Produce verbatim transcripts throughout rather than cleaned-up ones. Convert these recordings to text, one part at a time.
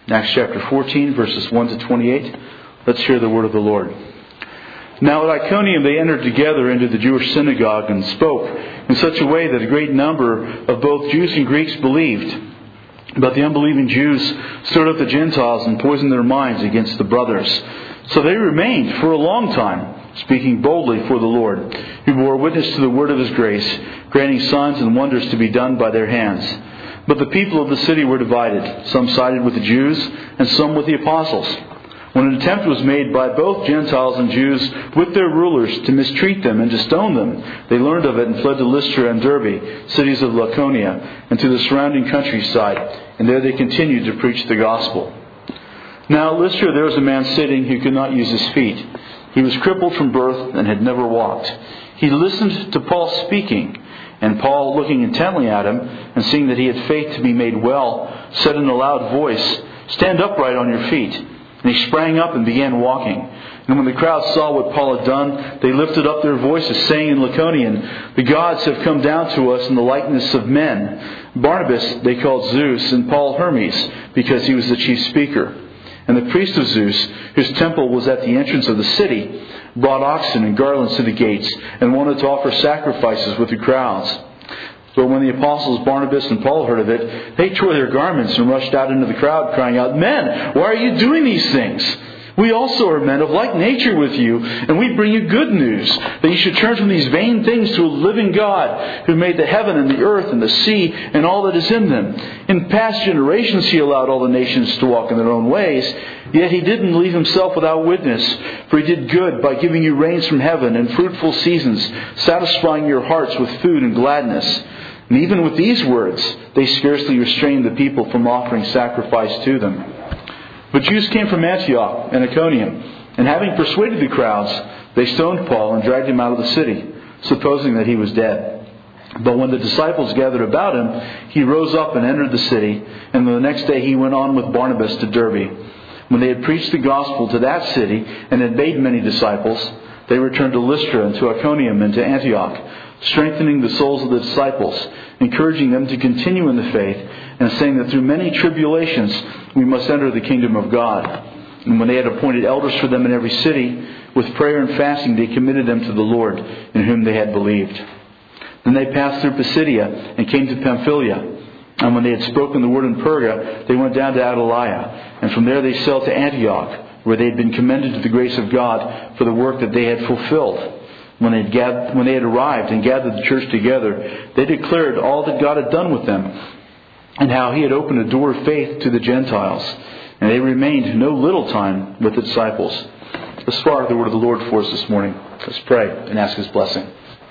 Acts chapter fourteen, verses one to twenty-eight. Let's hear the word of the Lord. Now at Iconium they entered together into the Jewish synagogue and spoke in such a way that a great number of both Jews and Greeks believed. But the unbelieving Jews stirred up the Gentiles and poisoned their minds against the brothers. So they remained for a long time, speaking boldly for the Lord, who bore witness to the word of His grace, granting signs and wonders to be done by their hands. But the people of the city were divided. Some sided with the Jews and some with the apostles. When an attempt was made by both Gentiles and Jews with their rulers to mistreat them and to stone them, they learned of it and fled to Lystra and Derbe, cities of Lycaonia, and to the surrounding countryside. And there they continued to preach the gospel. Now at Lystra there was a man sitting who could not use his feet. He was crippled from birth and had never walked. He listened to Paul speaking. And Paul, looking intently at him, and seeing that he had faith to be made well, said in a loud voice, "Stand upright on your feet." And he sprang up and began walking. And when the crowd saw what Paul had done, they lifted up their voices, saying in Lycaonian, "The gods have come down to us in the likeness of men." Barnabas they called Zeus, and Paul Hermes, because he was the chief speaker. And the priest of Zeus, whose temple was at the entrance of the city, brought oxen and garlands to the gates, and wanted to offer sacrifices with the crowds. But when the apostles Barnabas and Paul heard of it, they tore their garments and rushed out into the crowd, crying out, "Men, why are you doing these things? We also are men of like nature with you, and we bring you good news, that you should turn from these vain things to a living God, who made the heaven and the earth and the sea and all that is in them. In past generations He allowed all the nations to walk in their own ways, yet He didn't leave Himself without witness, for He did good by giving you rains from heaven and fruitful seasons, satisfying your hearts with food and gladness." And even with these words, they scarcely restrained the people from offering sacrifice to them. But Jews came from Antioch and Iconium, and having persuaded the crowds, they stoned Paul and dragged him out of the city, supposing that he was dead. But when the disciples gathered about him, he rose up and entered the city, and the next day he went on with Barnabas to Derbe. When they had preached the gospel to that city and had made many disciples, they returned to Lystra and to Iconium and to Antioch, strengthening the souls of the disciples, encouraging them to continue in the faith, and saying that through many tribulations we must enter the kingdom of God. And when they had appointed elders for them in every city, with prayer and fasting they committed them to the Lord, in whom they had believed. Then they passed through Pisidia and came to Pamphylia. And when they had spoken the word in Perga, they went down to Attalia. And from there they sailed to Antioch, where they had been commended to the grace of God for the work that they had fulfilled. When they had, gathered, when they had arrived and gathered the church together, they declared all that God had done with them, and how He had opened a door of faith to the Gentiles. And they remained no little time with the disciples. Thus far, the word of the Lord for us this morning. Let's pray and ask His blessing.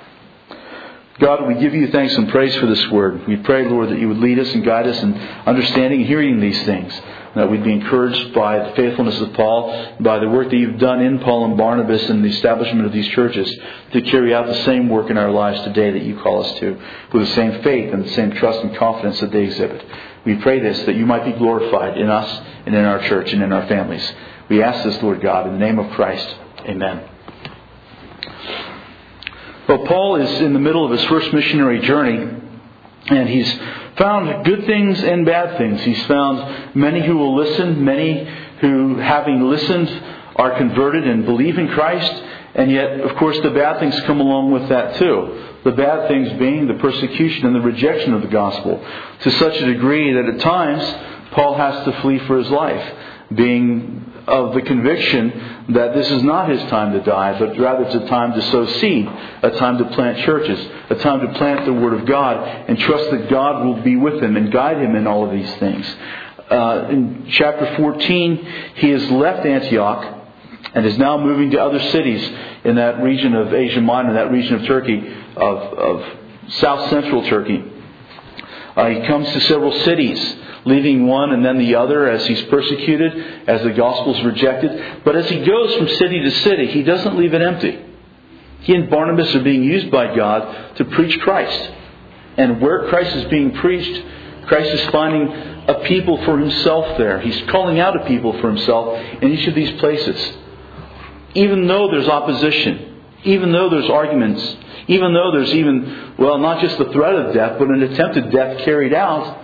God, we give you thanks and praise for this word. We pray, Lord, that you would lead us and guide us in understanding and hearing these things. That we'd be encouraged by the faithfulness of Paul, by the work that you've done in Paul and Barnabas and the establishment of these churches, to carry out the same work in our lives today that you call us to, with the same faith and the same trust and confidence that they exhibit. We pray this, that you might be glorified in us and in our church and in our families. We ask this, Lord God, in the name of Christ. Amen. Well, Paul is in the middle of his first missionary journey, and he's found good things and bad things. He's found many who will listen, many who, having listened, are converted and believe in Christ. And yet, of course, the bad things come along with that too. The bad things being the persecution and the rejection of the gospel, to such a degree that at times Paul has to flee for his life, being of the conviction that this is not his time to die, but rather it's a time to sow seed, a time to plant churches, a time to plant the Word of God, and trust that God will be with him and guide him in all of these things. Uh, in chapter fourteen, he has left Antioch and is now moving to other cities in that region of Asia Minor, that region of Turkey, of, of south central Turkey. Uh, he comes to several cities, leaving one and then the other as he's persecuted, as the gospel is rejected. But as he goes from city to city, he doesn't leave it empty. He and Barnabas are being used by God to preach Christ. And where Christ is being preached, Christ is finding a people for himself there. He's calling out a people for himself in each of these places. Even though there's opposition, even though there's arguments, even though there's even, well, not just the threat of death, but an attempted death carried out,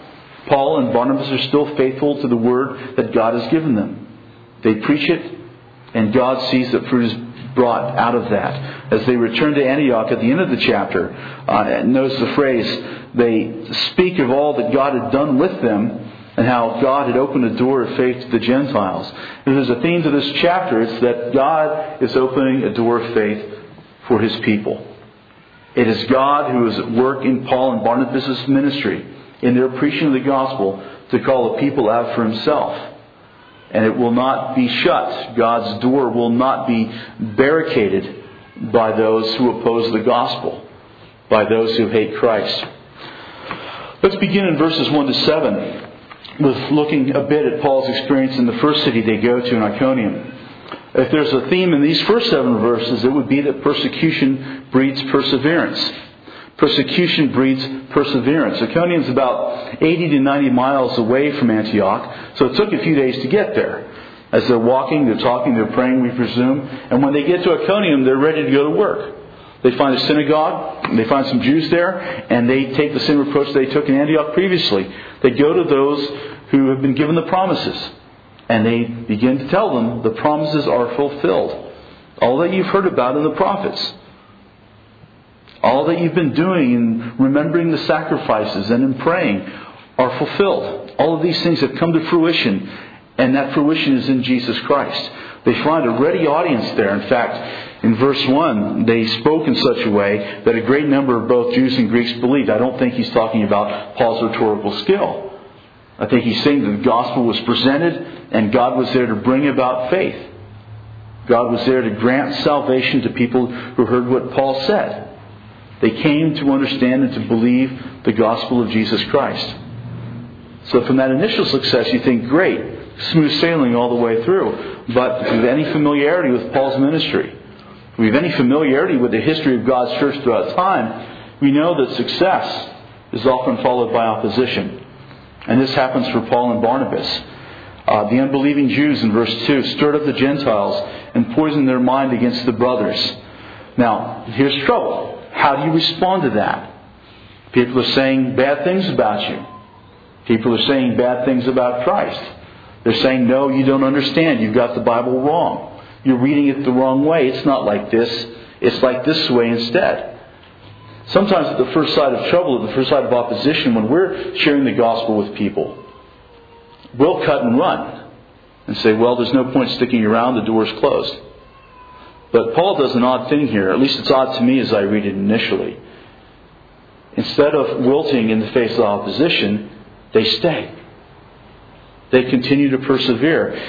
Paul and Barnabas are still faithful to the word that God has given them. They preach it, and God sees that fruit is brought out of that. As they return to Antioch at the end of the chapter, uh, notice the phrase, they speak of all that God had done with them and how God had opened a door of faith to the Gentiles. If there's a theme to this chapter, it's that God is opening a door of faith for His people. It is God who is at work in Paul and Barnabas' ministry, in their preaching of the gospel, to call the people out for Himself. And it will not be shut. God's door will not be barricaded by those who oppose the gospel, by those who hate Christ. Let's begin in verses one to seven with looking a bit at Paul's experience in the first city they go to, in Iconium. If there's a theme in these first seven verses, it would be that persecution breeds perseverance. Persecution breeds perseverance. Iconium is about eighty to ninety miles away from Antioch, so it took a few days to get there. As they're walking, they're talking, they're praying, we presume. And when they get to Iconium, they're ready to go to work. They find a synagogue, they find some Jews there, and they take the same approach they took in Antioch previously. They go to those who have been given the promises, and they begin to tell them the promises are fulfilled. All that you've heard about in the prophets. All that you've been doing in remembering the sacrifices and in praying are fulfilled. All of these things have come to fruition, and that fruition is in Jesus Christ. They find a ready audience there. In fact, in verse one, they spoke in such a way that a great number of both Jews and Greeks believed. I don't think he's talking about Paul's rhetorical skill. I think he's saying that the gospel was presented and God was there to bring about faith. God was there to grant salvation to people who heard what Paul said. They came to understand and to believe the gospel of Jesus Christ. So from that initial success, you think, great, smooth sailing all the way through. But if you have any familiarity with Paul's ministry, if we have any familiarity with the history of God's church throughout time, we know that success is often followed by opposition. And this happens for Paul and Barnabas. Uh, the unbelieving Jews in verse two stirred up the Gentiles and poisoned their mind against the brothers. Now, here's trouble. How do you respond to that? People are saying bad things about you. People are saying bad things about Christ. They're saying, no, you don't understand. You've got the Bible wrong. You're reading it the wrong way. It's not like this. It's like this way instead. Sometimes at the first sight of trouble, at the first sight of opposition, when we're sharing the gospel with people, we'll cut and run and say, well, there's no point sticking around. The door's closed. But Paul does an odd thing here. At least it's odd to me as I read it initially. Instead of wilting in the face of opposition, they stay. They continue to persevere.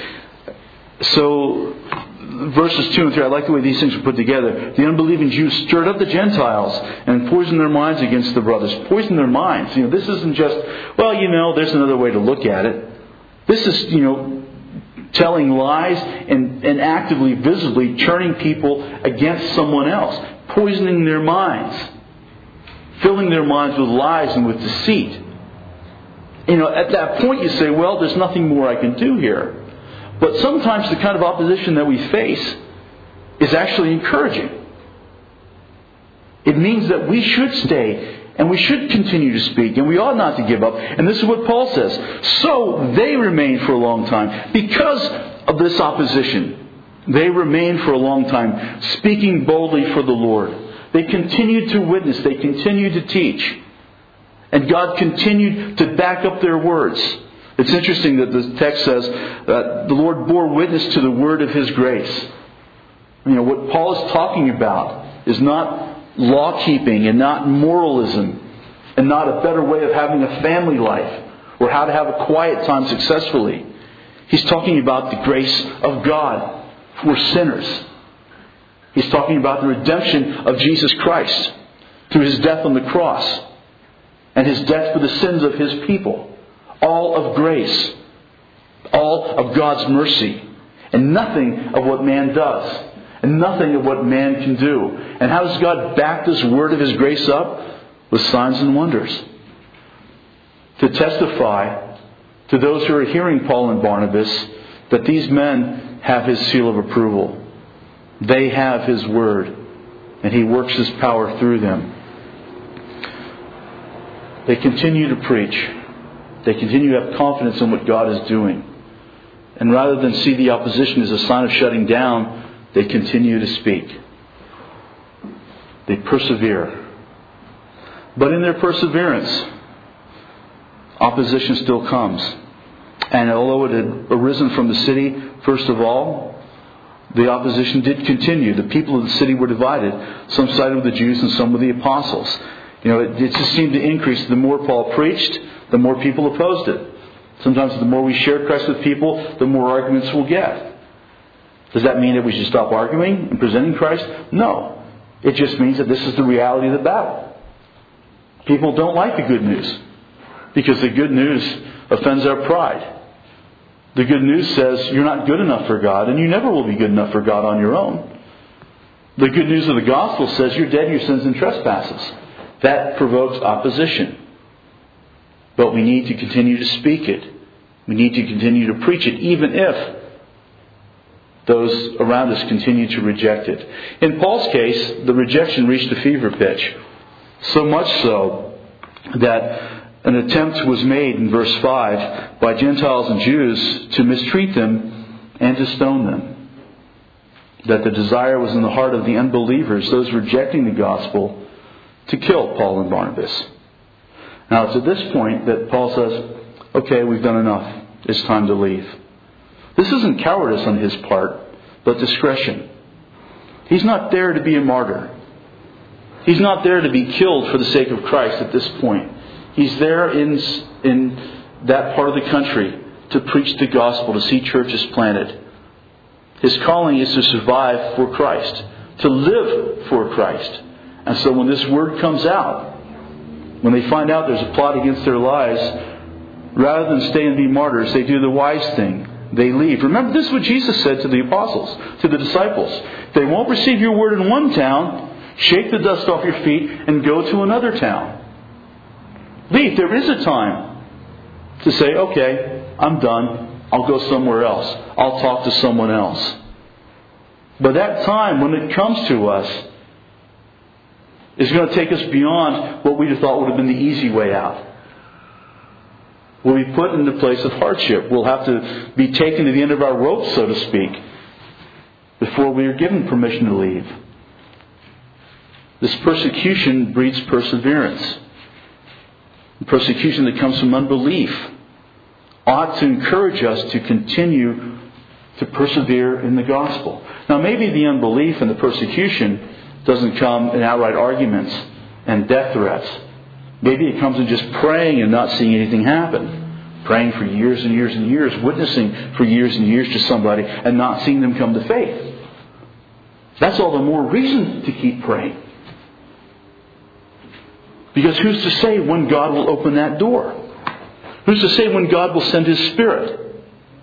So, verses two and three, I like the way these things are put together. The unbelieving Jews stirred up the Gentiles and poisoned their minds against the brothers. Poisoned their minds. You know, this isn't just, well, you know, there's another way to look at it. This is, you know, telling lies and, and actively, visibly turning people against someone else. Poisoning their minds. Filling their minds with lies and with deceit. You know, at that point you say, well, there's nothing more I can do here. But sometimes the kind of opposition that we face is actually encouraging. It means that we should stay and we should continue to speak, and we ought not to give up. And this is what Paul says. So they remained for a long time. Because of this opposition, they remained for a long time, speaking boldly for the Lord. They continued to witness. They continued to teach. And God continued to back up their words. It's interesting that the text says that the Lord bore witness to the word of His grace. You know, what Paul is talking about is not law-keeping and not moralism and not a better way of having a family life or how to have a quiet time successfully. He's talking about the grace of God for sinners. He's talking about the redemption of Jesus Christ through His death on the cross and His death for the sins of His people. All of grace. All of God's mercy. And nothing of what man does. And nothing of what man can do. And how does God back this word of His grace up? With signs and wonders. To testify to those who are hearing Paul and Barnabas that these men have His seal of approval. They have His word. And He works His power through them. They continue to preach. They continue to have confidence in what God is doing. And rather than see the opposition as a sign of shutting down, they continue to speak. They persevere. But in their perseverance, opposition still comes. And although it had arisen from the city, first of all, the opposition did continue. The people of the city were divided. Some sided with the Jews and some with the apostles. You know, it, it just seemed to increase. The more Paul preached, the more people opposed it. Sometimes the more we share Christ with people, the more arguments we'll get. Does that mean that we should stop arguing and presenting Christ? No. It just means that this is the reality of the battle. People don't like the good news because the good news offends our pride. The good news says you're not good enough for God and you never will be good enough for God on your own. The good news of the gospel says you're dead in your sins and trespasses. That provokes opposition. But we need to continue to speak it. We need to continue to preach it, even if those around us continue to reject it. In Paul's case, the rejection reached a fever pitch. So much so that an attempt was made in verse five by Gentiles and Jews to mistreat them and to stone them. That the desire was in the heart of the unbelievers, those rejecting the gospel, to kill Paul and Barnabas. Now it's at this point that Paul says, okay, we've done enough. It's time to leave. This isn't cowardice on his part, but discretion. He's not there to be a martyr. He's not there to be killed for the sake of Christ at this point. He's there in, in that part of the country to preach the gospel, to see churches planted. His calling is to survive for Christ, to live for Christ. And so when this word comes out, when they find out there's a plot against their lives, rather than stay and be martyrs, they do the wise thing. They leave. Remember, this is what Jesus said to the apostles, to the disciples. If they won't receive your word in one town, shake the dust off your feet and go to another town. Leave. There is a time to say, okay, I'm done. I'll go somewhere else. I'll talk to someone else. But that time, when it comes to us, is going to take us beyond what we'd have thought would have been the easy way out. We'll be put in the place of hardship. We'll have to be taken to the end of our rope, so to speak, before we are given permission to leave. This persecution breeds perseverance. The persecution that comes from unbelief ought to encourage us to continue to persevere in the gospel. Now, maybe the unbelief and the persecution doesn't come in outright arguments and death threats. Maybe it comes in just praying and not seeing anything happen. Praying for years and years and years, witnessing for years and years to somebody and not seeing them come to faith. That's all the more reason to keep praying. Because who's to say when God will open that door? Who's to say when God will send His Spirit?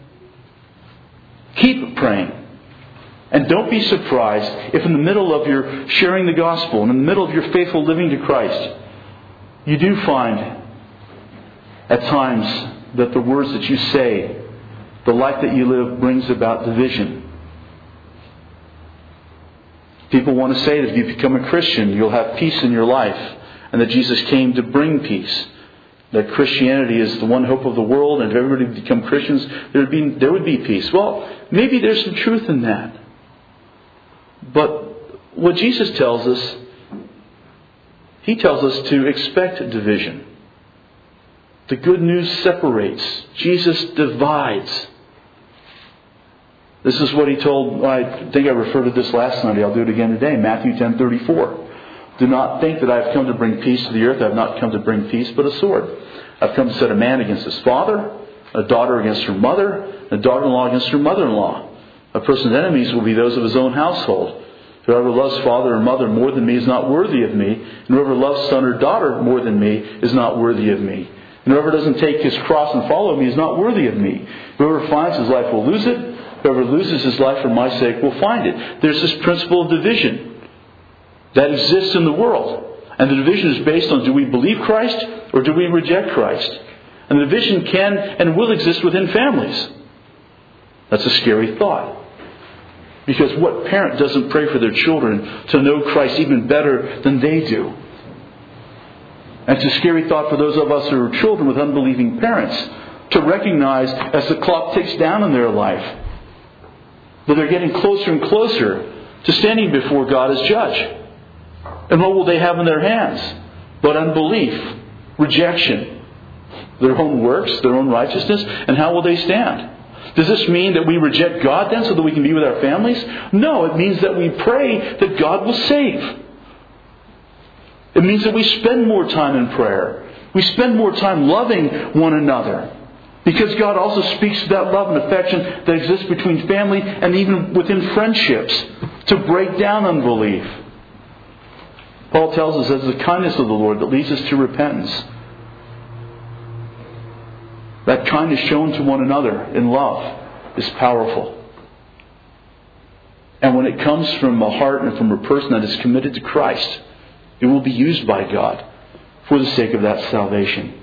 Keep praying. And don't be surprised if in the middle of your sharing the gospel and in the middle of your faithful living to Christ, you do find at times that the words that you say, the life that you live, brings about division. People want to say that if you become a Christian, you'll have peace in your life, and that Jesus came to bring peace. That Christianity is the one hope of the world, and if everybody would become Christians, there would be, there would be peace. Well, maybe there's some truth in that. But what Jesus tells us, He tells us to expect division. The good news separates. Jesus divides. This is what He told, I think I referred to this last Sunday, I'll do it again today, Matthew ten thirty-four. Do not think that I have come to bring peace to the earth. I have not come to bring peace, but a sword. I've come to set a man against his father, a daughter against her mother, and a daughter-in-law against her mother-in-law. A person's enemies will be those of his own household. Whoever loves father or mother more than me is not worthy of me. And whoever loves son or daughter more than me is not worthy of me. And whoever doesn't take his cross and follow me is not worthy of me. Whoever finds his life will lose it. Whoever loses his life for my sake will find it. There's this principle of division that exists in the world. And the division is based on, do we believe Christ or do we reject Christ? And the division can and will exist within families. That's a scary thought. Because what parent doesn't pray for their children to know Christ even better than they do? And it's a scary thought for those of us who are children with unbelieving parents to recognize as the clock ticks down in their life that they're getting closer and closer to standing before God as judge. And what will they have in their hands? But unbelief, rejection, their own works, their own righteousness, and how will they stand? Does this mean that we reject God then so that we can be with our families? No, it means that we pray that God will save. It means that we spend more time in prayer. We spend more time loving one another. Because God also speaks to that love and affection that exists between family and even within friendships to break down unbelief. Paul tells us that it's the kindness of the Lord that leads us to repentance. That kindness shown to one another in love is powerful. And when it comes from a heart and from a person that is committed to Christ, it will be used by God for the sake of that salvation.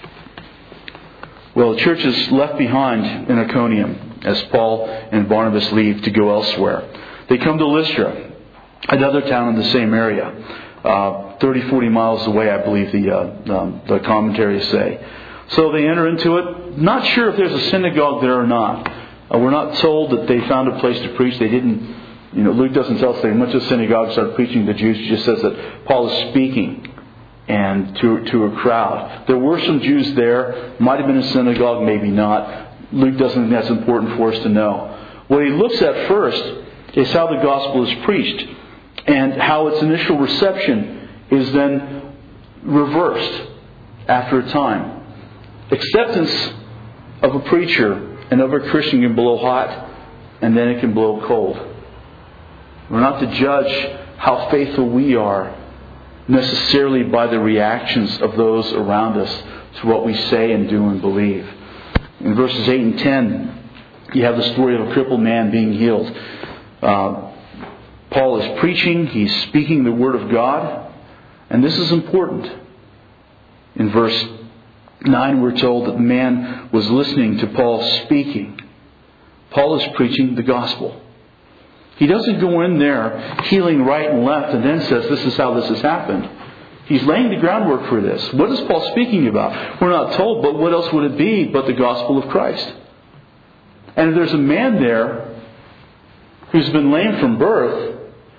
Well, the church is left behind in Iconium as Paul and Barnabas leave to go elsewhere. They come to Lystra, another town in the same area, uh, thirty, forty miles away, I believe the, uh, um, the commentaries say. So they enter into it. Not sure if there's a synagogue there or not. Uh, we're not told that they found a place to preach. They didn't, you know, Luke doesn't tell us they went to the synagogue and started preaching to the Jews. He just says that Paul is speaking and to to a crowd. There were some Jews there. Might have been a synagogue, maybe not. Luke doesn't think that's important for us to know. What he looks at first is how the gospel is preached and how its initial reception is then reversed after a time. Acceptance of a preacher and of a Christian can blow hot and then it can blow cold. We're not to judge how faithful we are necessarily by the reactions of those around us to what we say and do and believe. In verses eight and ten, you have the story of a crippled man being healed. Uh, Paul is preaching, he's speaking the Word of God, and this is important. In verse nine, we're told that the man was listening to Paul speaking. Paul is preaching the gospel. He doesn't go in there healing right and left and then says, this is how this has happened. He's laying the groundwork for this. What is Paul speaking about? We're not told, but what else would it be but the gospel of Christ? And if there's a man there who's been lame from birth,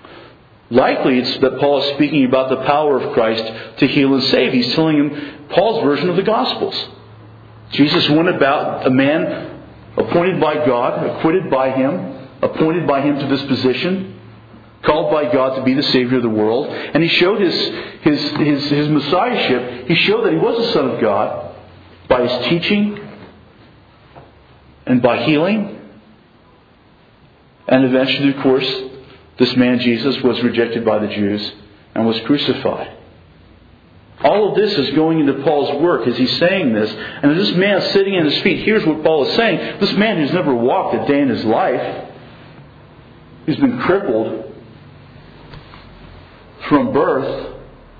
likely it's that Paul is speaking about the power of Christ to heal and save. He's telling him Paul's version of the Gospels. Jesus went about a man appointed by God, acquitted by Him, appointed by Him to this position, called by God to be the Savior of the world. And He showed His, his, his, his Messiahship. He showed that He was the Son of God by His teaching and by healing. And eventually, of course, this man Jesus was rejected by the Jews and was crucified. All of this is going into Paul's work as he's saying this. And as this man sitting at his feet hears what Paul is saying, this man who's never walked a day in his life, who's been crippled from birth,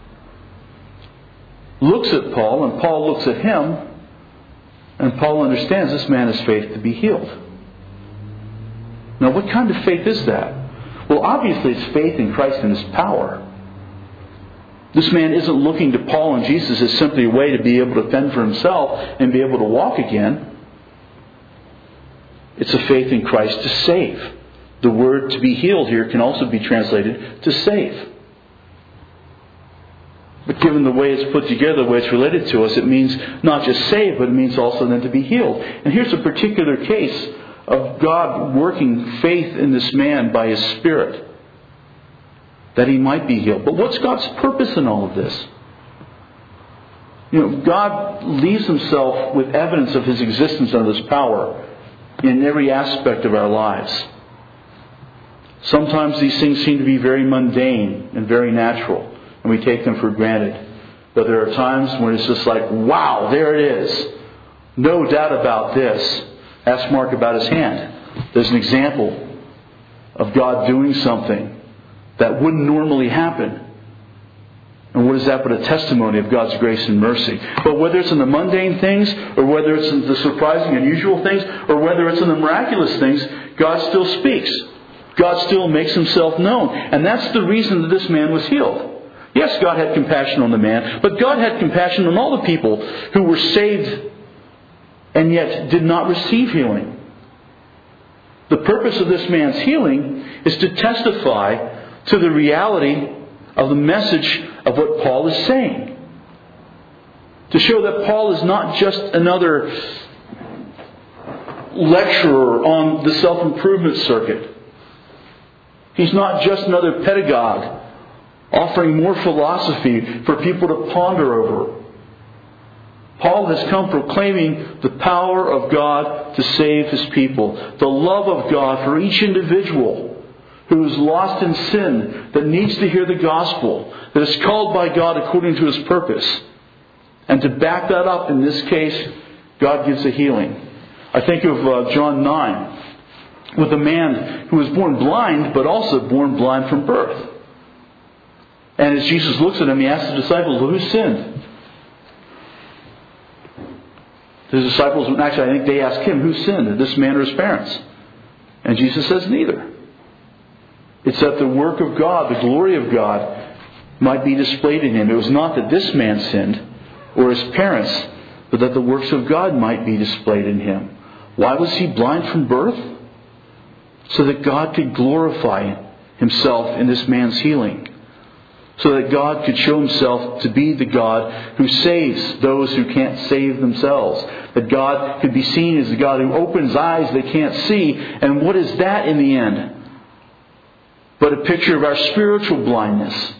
looks at Paul, and Paul looks at him, and Paul understands this man has faith to be healed. Now, what kind of faith is that? Well, obviously it's faith in Christ and His power. This man isn't looking to Paul and Jesus as simply a way to be able to fend for himself and be able to walk again. It's a faith in Christ to save. The word to be healed here can also be translated to save. But given the way it's put together, the way it's related to us, it means not just save, but it means also then to be healed. And here's a particular case of God working faith in this man by His Spirit, that he might be healed. But what's God's purpose in all of this? You know, God leaves Himself with evidence of His existence and of His power in every aspect of our lives. Sometimes these things seem to be very mundane and very natural, and we take them for granted. But there are times when it's just like, wow, there it is. No doubt about this. Ask Mark about his hand. There's an example of God doing something that wouldn't normally happen. And what is that but a testimony of God's grace and mercy? But whether it's in the mundane things, or whether it's in the surprising, unusual things, or whether it's in the miraculous things, God still speaks. God still makes Himself known. And that's the reason that this man was healed. Yes, God had compassion on the man, but God had compassion on all the people who were saved and yet did not receive healing. The purpose of this man's healing is to testify to the reality of the message of what Paul is saying. To show that Paul is not just another lecturer on the self-improvement circuit. He's not just another pedagogue offering more philosophy for people to ponder over. Paul has come proclaiming the power of God to save His people. The love of God for each individual who is lost in sin, that needs to hear the gospel, that is called by God according to His purpose. And to back that up, in this case, God gives a healing. I think of uh, John nine, with a man who was born blind, but also born blind from birth. And as Jesus looks at him, He asks the disciples, well, who sinned? His disciples, actually I think they ask Him, who sinned, this man or his parents? And Jesus says, neither. It's that the work of God, the glory of God, might be displayed in him. It was not that this man sinned, or his parents, but that the works of God might be displayed in him. Why was he blind from birth? So that God could glorify Himself in this man's healing. So that God could show Himself to be the God who saves those who can't save themselves. That God could be seen as the God who opens eyes they can't see. And what is that in the end? But a picture of our spiritual blindness.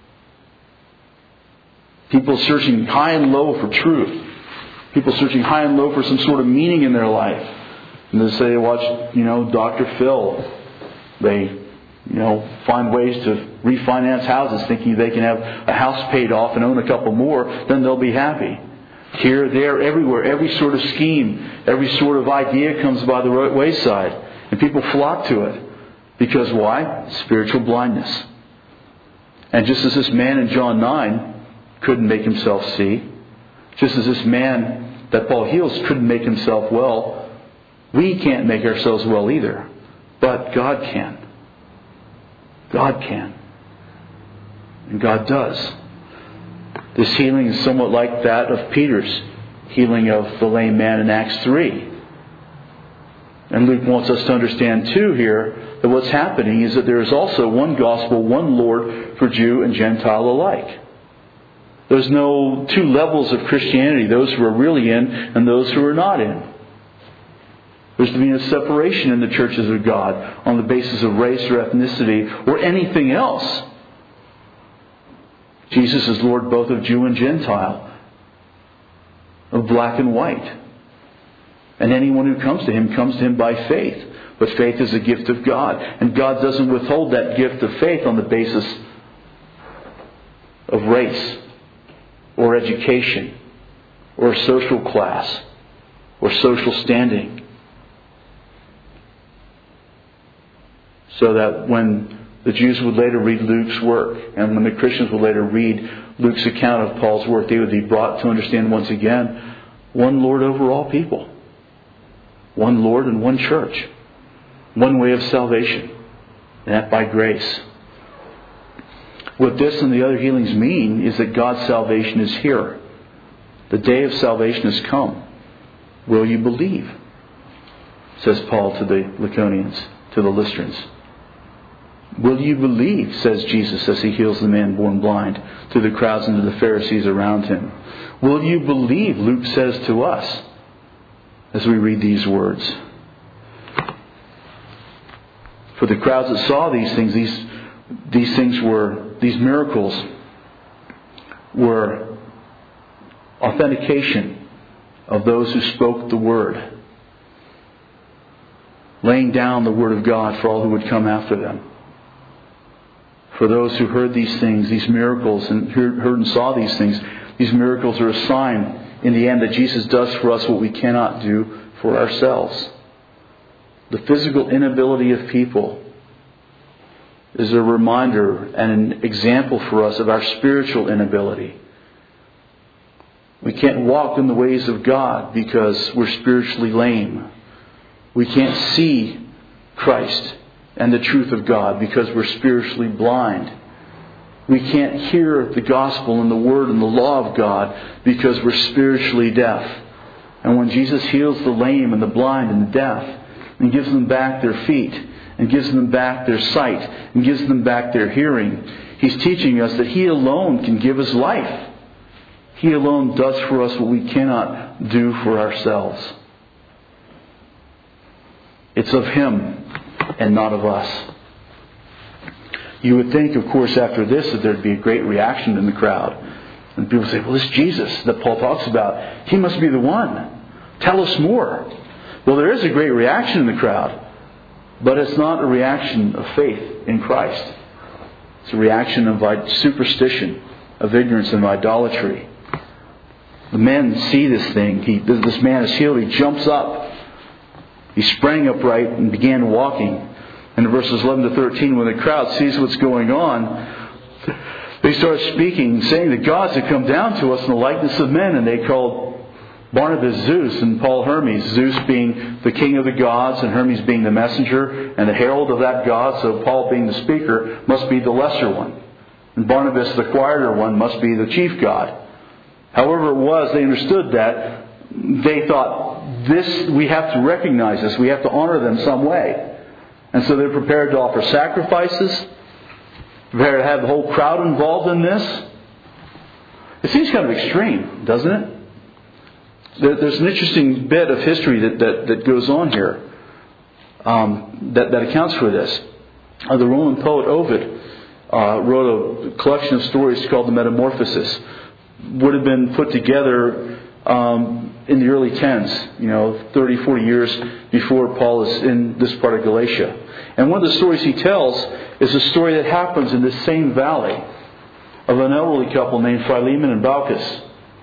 People searching high and low for truth. People searching high and low for some sort of meaning in their life. And they say they watch, you know, Doctor Phil. They, you know, find ways to refinance houses thinking they can have a house paid off and own a couple more, then they'll be happy. Here, there, everywhere, every sort of scheme, every sort of idea comes by the wayside. And people flock to it. Because why? Spiritual blindness. And just as this man in John nine couldn't make himself see, just as this man that Paul heals couldn't make himself well, we can't make ourselves well either. But God can. God can. And God does. This healing is somewhat like that of Peter's healing of the lame man in Acts three. And Luke wants us to understand too here that what's happening is that there is also one gospel, one Lord for Jew and Gentile alike. There's no two levels of Christianity, those who are really in and those who are not in. There's to be a separation in the churches of God on the basis of race or ethnicity or anything else. Jesus is Lord both of Jew and Gentile, of black and white. And anyone who comes to Him comes to Him by faith. But faith is a gift of God. And God doesn't withhold that gift of faith on the basis of race or education or social class or social standing. So that when the Jews would later read Luke's work, and when the Christians would later read Luke's account of Paul's work, they would be brought to understand once again one Lord over all people. One Lord and one church. One way of salvation. And that by grace. What this and the other healings mean is that God's salvation is here. The day of salvation has come. Will you believe? Says Paul to the Lycaonians, to the Lystrans. Will you believe, says Jesus as He heals the man born blind, to the crowds and to the Pharisees around Him. Will you believe, Luke says to us, as we read these words. For the crowds that saw these things, these, these things were, these miracles were authentication of those who spoke the Word. Laying down the Word of God for all who would come after them. For those who heard these things, these miracles, and heard and saw these things, these miracles are a sign in the end that Jesus does for us what we cannot do for ourselves. The physical inability of people is a reminder and an example for us of our spiritual inability. We can't walk in the ways of God because we're spiritually lame. We can't see Christ and the truth of God because we're spiritually blind. We can't hear the gospel and the word and the law of God because we're spiritually deaf. And when Jesus heals the lame and the blind and the deaf and gives them back their feet and gives them back their sight and gives them back their hearing, He's teaching us that He alone can give us life. He alone does for us what we cannot do for ourselves. It's of Him and not of us. You would think, of course, after this that there'd be a great reaction in the crowd. And people say, well, this Jesus that Paul talks about, He must be the one. Tell us more. Well, there is a great reaction in the crowd. But it's not a reaction of faith in Christ. It's a reaction of superstition, of ignorance and of idolatry. The men see this thing. He, this man is healed. He jumps up. He sprang upright and began walking. And in verses eleven to thirteen, when the crowd sees what's going on, they start speaking, saying that gods had come down to us in the likeness of men. And they called Barnabas Zeus and Paul Hermes. Zeus being the king of the gods and Hermes being the messenger and the herald of that god. So Paul being the speaker must be the lesser one. And Barnabas, the quieter one, must be the chief god. However it was, they understood that. They thought, this, we have to recognize this. We have to honor them some way. And so they're prepared to offer sacrifices. Prepared to have the whole crowd involved in this. It seems kind of extreme, doesn't it? There's an interesting bit of history that, that, that goes on here um, that, that accounts for this. Uh, the Roman poet Ovid uh, wrote a collection of stories called the Metamorphoses. Would have been put together um, in the early tens, you know, thirty, forty years before Paul is in this part of Galatia. And one of the stories he tells is a story that happens in this same valley of an elderly couple named Philemon and Baucis.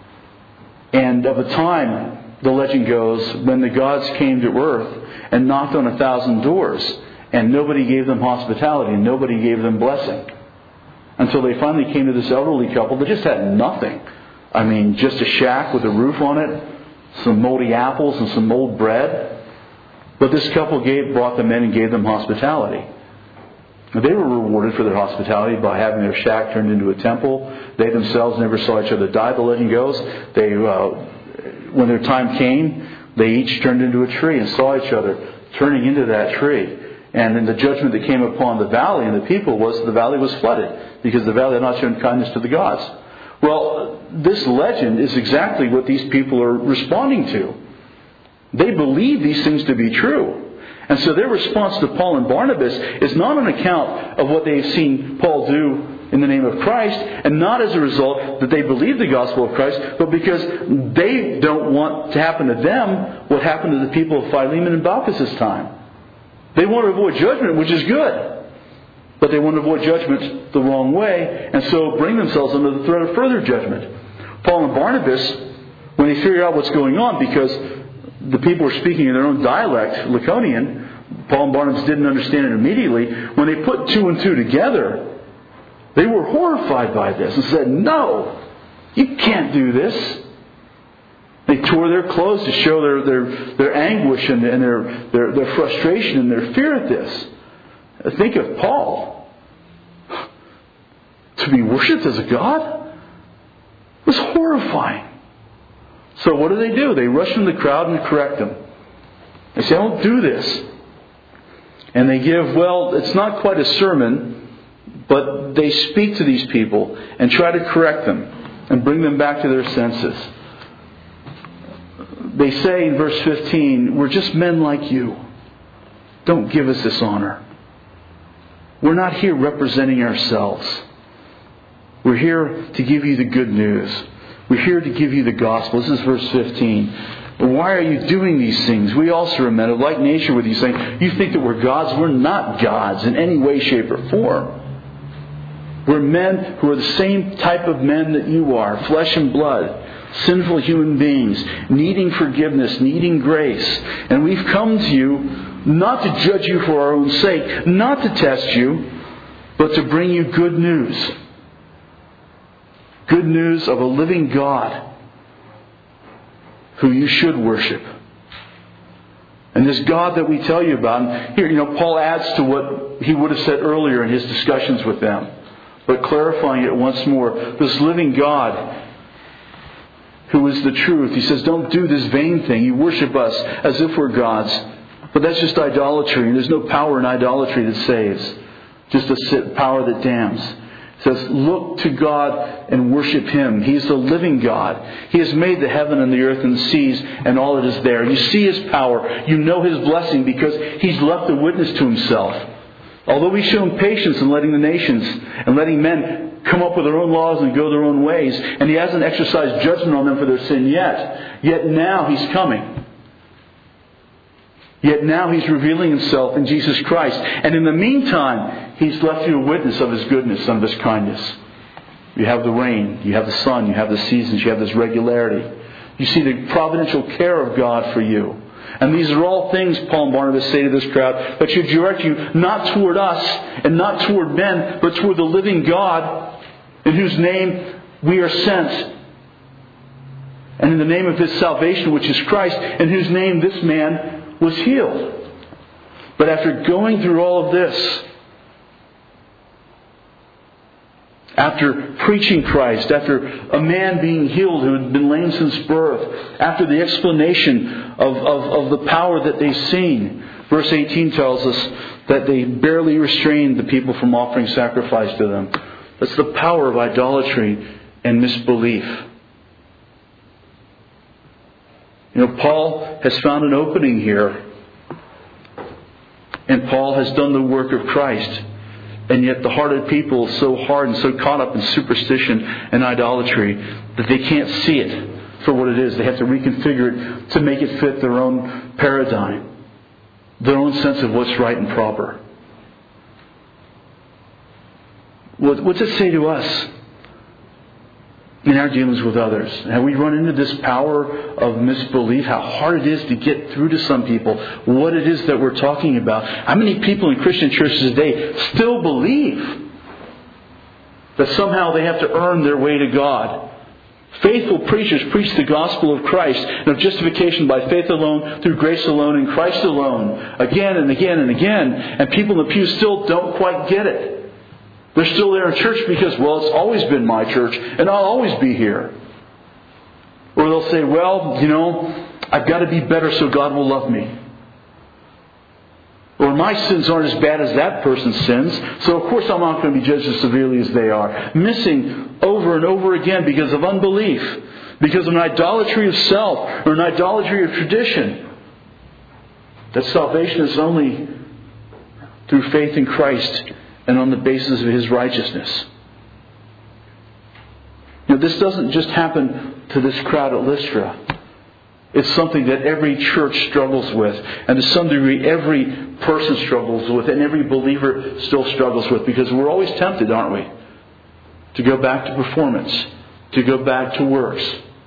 And of a time, the legend goes, when the gods came to earth and knocked on a thousand doors, and nobody gave them hospitality and nobody gave them blessing. Until they finally came to this elderly couple that just had nothing. I mean, just a shack with a roof on it, some moldy apples and some mold bread. But this couple gave, brought them in and gave them hospitality. They were rewarded for their hospitality by having their shack turned into a temple. They themselves never saw each other die, the legend goes. They, uh, when their time came, they each turned into a tree and saw each other turning into that tree. And then the judgment that came upon the valley and the people was the valley was flooded because the valley had not shown kindness to the gods. Well, this legend is exactly what these people are responding to. They believe these things to be true. And so their response to Paul and Barnabas is not on account of what they've seen Paul do in the name of Christ, and not as a result that they believe the gospel of Christ, but because they don't want to happen to them what happened to the people of Philemon and Baucis' time. They want to avoid judgment, which is good. But they want to avoid judgment the wrong way, and so bring themselves under the threat of further judgment. Paul and Barnabas, when they figure out what's going on, because the people were speaking in their own dialect, Lycaonian, Paul and Barnabas didn't understand it immediately. When they put two and two together, they were horrified by this and said, "No, you can't do this." They tore their clothes to show their their, their anguish and, and their, their, their frustration and their fear at this. Think of Paul. To be worshipped as a god was horrifying. So what do they do? They rush from the crowd and correct them. They say, "Don't do this." And they give, well, it's not quite a sermon, but they speak to these people and try to correct them and bring them back to their senses. They say in verse fifteen, "We're just men like you. Don't give us this honor. We're not here representing ourselves. We're here to give you the good news. We're here to give you the gospel." This is verse fifteen. "Why are you doing these things? We also are men of like nature with you," saying, "You think that we're gods? We're not gods in any way, shape, or form. We're men who are the same type of men that you are, flesh and blood, sinful human beings, needing forgiveness, needing grace. And we've come to you not to judge you for our own sake, not to test you, but to bring you good news. Good news of a living God who you should worship. And this God that we tell you about," and here, you know, Paul adds to what he would have said earlier in his discussions with them. but clarifying it once more. This living God who is the truth. He says, don't do this vain thing. You worship us as if we're gods. But that's just idolatry. And there's no power in idolatry that saves. Just a power that damns. It says, look to God and worship Him. He is the living God. He has made the heaven and the earth and the seas and all that is there. You see His power. You know His blessing because He's left a witness to Himself. Although He's shown patience in letting the nations and letting men come up with their own laws and go their own ways, and He hasn't exercised judgment on them for their sin yet, yet now He's coming. Yet now He's revealing Himself in Jesus Christ. And in the meantime, He's left you a witness of His goodness and of His kindness. You have the rain, you have the sun, you have the seasons, you have this regularity. You see the providential care of God for you. And these are all things, Paul and Barnabas say to this crowd, that should direct you not toward us and not toward men, but toward the living God in whose name we are sent. And in the name of His salvation, which is Christ, in whose name this man was healed. But after going through all of this, after preaching Christ, after a man being healed who had been lame since birth, after the explanation of, of, of the power that they've seen, verse eighteen tells us that they barely restrained the people from offering sacrifice to them. That's the power of idolatry and misbelief. You know, Paul has found an opening here. And Paul has done the work of Christ. And yet the heart of people is so hard and so caught up in superstition and idolatry that they can't see it for what it is. They have to reconfigure it to make it fit their own paradigm, their own sense of what's right and proper. What's it say to us in our dealings with others? Have we run into this power of misbelief? How hard it is to get through to some people what it is that we're talking about. How many people in Christian churches today still believe that somehow they have to earn their way to God? Faithful preachers preach the gospel of Christ and of justification by faith alone, through grace alone, in Christ alone, again and again and again. And people in the pews still don't quite get it. They're still there in church because, well, it's always been my church and I'll always be here. Or they'll say, well, you know, I've got to be better so God will love me. Or my sins aren't as bad as that person's sins, so of course I'm not going to be judged as severely as they are. Missing over and over again because of unbelief, because of an idolatry of self or an idolatry of tradition. That salvation is only through faith in Christ and on the basis of His righteousness. Now, this doesn't just happen to this crowd at Lystra. It's something that every church struggles with. And to some degree, every person struggles with. And every believer still struggles with. Because we're always tempted, aren't we? To go back to performance. To go back to works.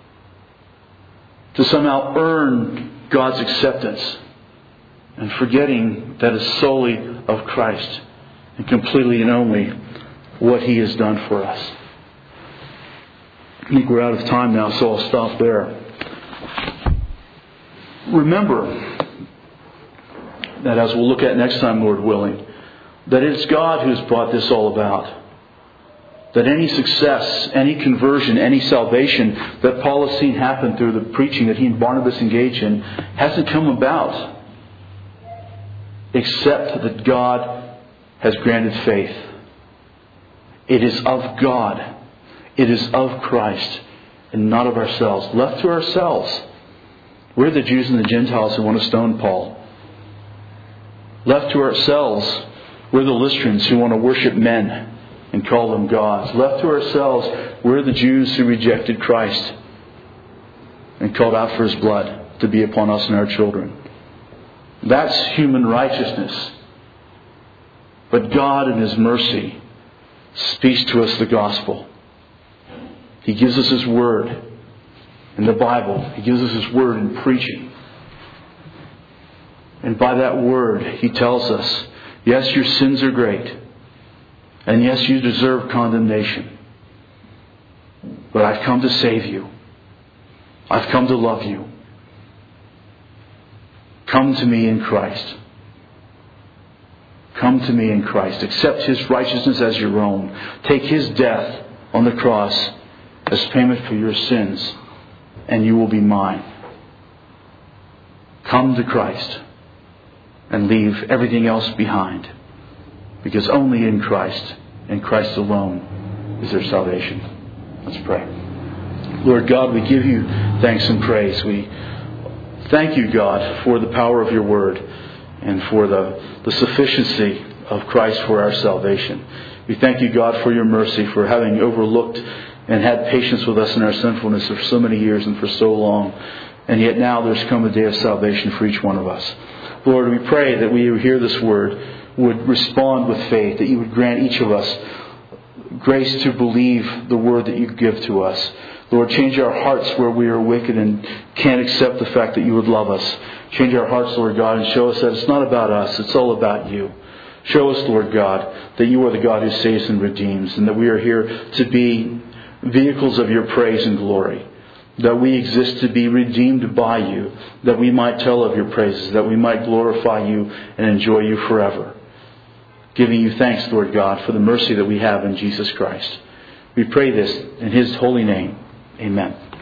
To somehow earn God's acceptance. And forgetting that it's solely of Christ. And completely and only what He has done for us. I think we're out of time now, so I'll stop there. Remember that as we'll look at next time, Lord willing, that it's God who's brought this all about. That any success, any conversion, any salvation that Paul has seen happen through the preaching that he and Barnabas engage in hasn't come about except that God has granted faith. It is of God. It is of Christ and not of ourselves. Left to ourselves, we're the Jews and the Gentiles who want to stone Paul. Left to ourselves, we're the Lystrans who want to worship men and call them gods. Left to ourselves, we're the Jews who rejected Christ and called out for His blood to be upon us and our children. That's human righteousness. But God in His mercy speaks to us the gospel. He gives us His word in the Bible. He gives us His word in preaching. And by that word, He tells us, yes, your sins are great. And yes, you deserve condemnation. But I've come to save you. I've come to love you. Come to me in Christ. Come to me in Christ. Accept His righteousness as your own. Take His death on the cross as payment for your sins, and you will be mine. Come to Christ and leave everything else behind, because only in Christ and Christ alone is there salvation. Let's pray. Lord God, we give you thanks and praise. We thank you, God, for the power of your word and for the, the sufficiency of Christ for our salvation. We thank you, God, for your mercy, for having overlooked and had patience with us in our sinfulness for so many years and for so long. And yet now there's come a day of salvation for each one of us. Lord, we pray that we who hear this word would respond with faith, that you would grant each of us grace to believe the word that you give to us. Lord, change our hearts where we are wicked and can't accept the fact that you would love us. Change our hearts, Lord God, and show us that it's not about us, it's all about you. Show us, Lord God, that you are the God who saves and redeems, and that we are here to be vehicles of your praise and glory. That we exist to be redeemed by you, that we might tell of your praises, that we might glorify you and enjoy you forever. Giving you thanks, Lord God, for the mercy that we have in Jesus Christ. We pray this in His holy name. Amen.